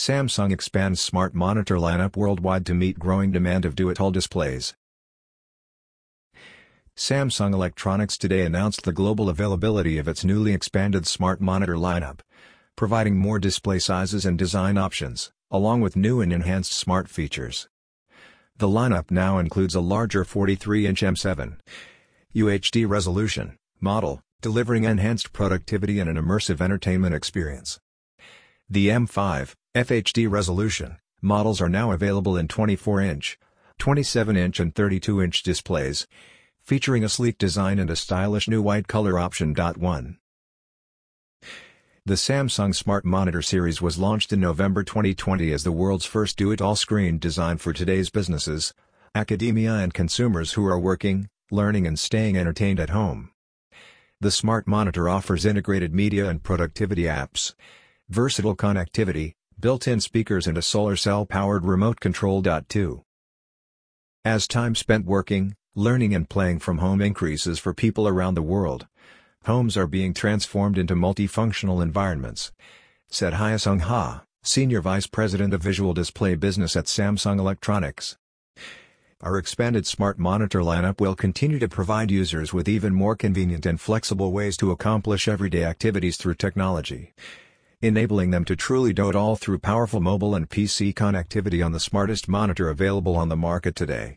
Samsung expands smart monitor lineup worldwide to meet growing demand of do-it-all displays. Samsung Electronics today announced the global availability of its newly expanded smart monitor lineup, providing more display sizes and design options, along with new and enhanced smart features. The lineup now includes a larger 43-inch M7 UHD resolution model, delivering enhanced productivity and an immersive entertainment experience. The M5 FHD resolution models are now available in 24-inch, 27-inch and 32-inch displays, featuring a sleek design and a stylish new white color option. 1. The Samsung Smart Monitor series was launched in November 2020 as the world's first do-it-all screen designed for today's businesses, academia and consumers who are working, learning and staying entertained at home. The Smart Monitor offers integrated media and productivity apps, versatile connectivity, built-in speakers and a solar cell-powered remote control. 2. As time spent working, learning and playing from home increases for people around the world, homes are being transformed into multifunctional environments, said Hyesung Ha, Senior Vice President of Visual Display Business at Samsung Electronics. Our expanded smart monitor lineup will continue to provide users with even more convenient and flexible ways to accomplish everyday activities through technology, enabling them to truly do it all through powerful mobile and PC connectivity on the smartest monitor available on the market today.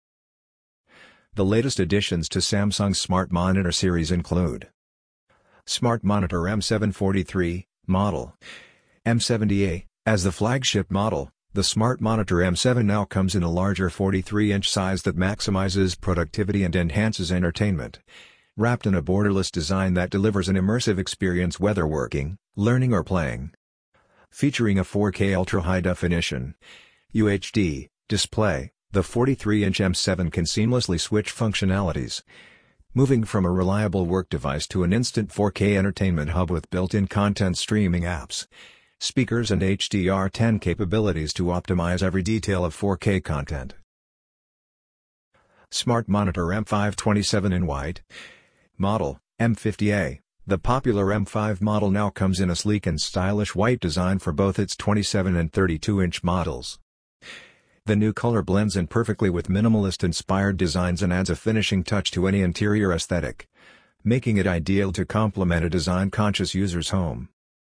The latest additions to Samsung's Smart Monitor series include Smart Monitor M743 model, M70A. As the flagship model, the Smart Monitor M7 now comes in a larger 43-inch size that maximizes productivity and enhances entertainment, wrapped in a borderless design that delivers an immersive experience whether working, learning or playing. Featuring a 4K Ultra High Definition UHD display, the 43-inch M7 can seamlessly switch functionalities, moving from a reliable work device to an instant 4K entertainment hub with built-in content streaming apps, speakers and HDR10 capabilities to optimize every detail of 4K content. Smart Monitor M527 in white model, M50A. The popular M5 model now comes in a sleek and stylish white design for both its 27 and 32-inch models. The new color blends in perfectly with minimalist-inspired designs and adds a finishing touch to any interior aesthetic, making it ideal to complement a design-conscious user's home.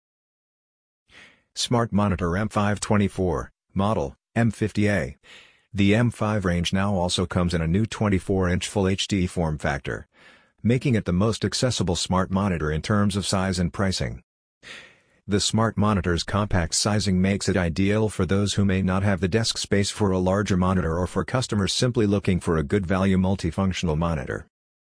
Smart Monitor M524 model, M50A. The M5 range now also comes in a new 24-inch Full HD form factor, making it the most accessible smart monitor in terms of size and pricing. The smart monitor's compact sizing makes it ideal for those who may not have the desk space for a larger monitor or for customers simply looking for a good value multifunctional monitor.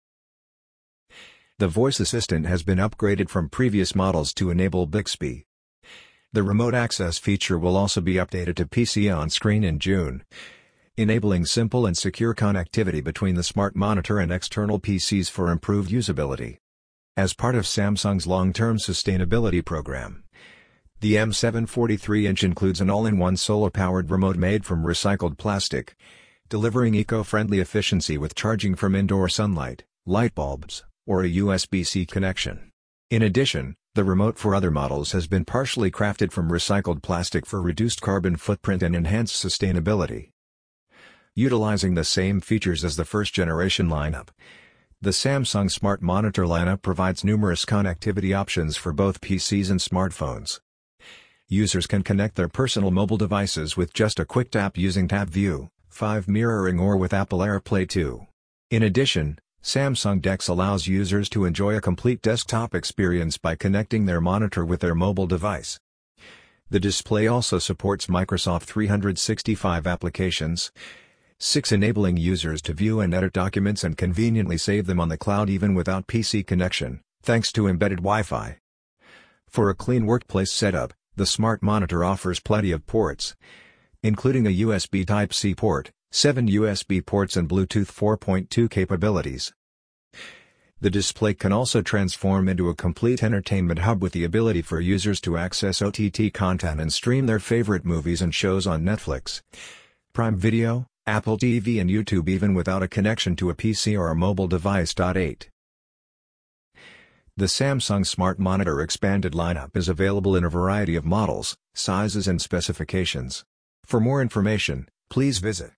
The voice assistant has been upgraded from previous models to enable Bixby. The remote access feature will also be updated to PC on screen in June, enabling simple and secure connectivity between the smart monitor and external PCs for improved usability. As part of Samsung's long-term sustainability program, the M7 43-inch includes an all-in-one solar-powered remote made from recycled plastic, delivering eco-friendly efficiency with charging from indoor sunlight, light bulbs, or a USB-C connection. In addition, the remote for other models has been partially crafted from recycled plastic for reduced carbon footprint and enhanced sustainability. Utilizing the same features as the first-generation lineup, the Samsung Smart Monitor lineup provides numerous connectivity options for both PCs and smartphones. Users can connect their personal mobile devices with just a quick tap using Tab View, 5 mirroring or with Apple AirPlay 2. In addition, Samsung DeX allows users to enjoy a complete desktop experience by connecting their monitor with their mobile device. The display also supports Microsoft 365 applications, 6 enabling users to view and edit documents and conveniently save them on the cloud even without PC connection, thanks to embedded Wi-Fi. For a clean workplace setup, the smart monitor offers plenty of ports, including a USB Type-C port, 7 USB ports and Bluetooth 4.2 capabilities. The display can also transform into a complete entertainment hub with the ability for users to access OTT content and stream their favorite movies and shows on Netflix, Prime Video, Apple TV and YouTube even without a connection to a PC or a mobile device. 8. The Samsung Smart Monitor expanded lineup is available in a variety of models, sizes and specifications. For more information, please visit.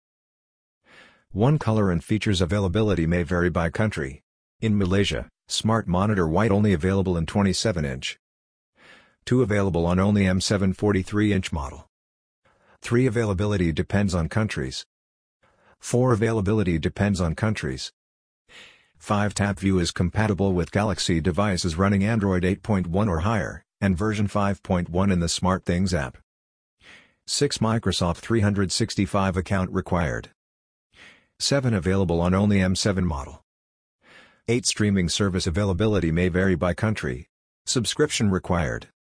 1. Color and features availability may vary by country. In Malaysia, Smart Monitor White only available in 27-inch. 2. Available on only M7 43-inch model. 3. Availability depends on countries. 4. Availability depends on countries. 5. Tap View is compatible with Galaxy devices running Android 8.1 or higher, and version 5.1 in the SmartThings app. 6. Microsoft 365 account required. 7. Available on only M7 model. 8. Streaming service availability may vary by country. Subscription required.